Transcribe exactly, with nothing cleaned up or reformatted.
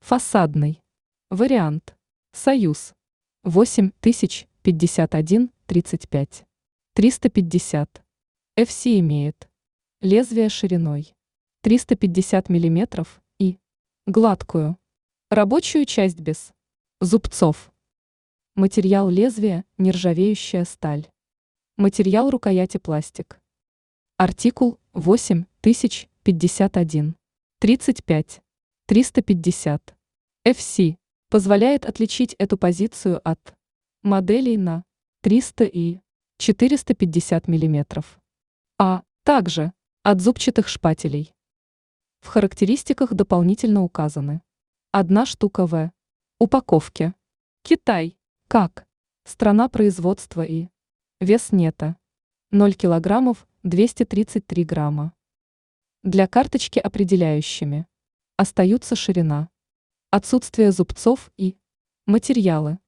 Фасадный. Вариант. Союз. восемь тысяч пятьдесят один тридцать пять. триста пятьдесят. эф си имеет лезвие шириной триста пятьдесят миллиметров и гладкую рабочую часть без зубцов. Материал лезвия – нержавеющая сталь. Материал рукояти пластик. Артикул восемь тысяч пятьдесят один тридцать пять. триста пятьдесят. эф си позволяет отличить эту позицию от моделей на триста и четыреста пятьдесят миллиметров, а также от зубчатых шпателей. В характеристиках дополнительно указаны: одна штука в упаковке. Китай. Как страна производства и вес нетто ноль килограммов двести тридцать три грамма. Для карточки определяющими остаются ширина, отсутствие зубцов и материалы.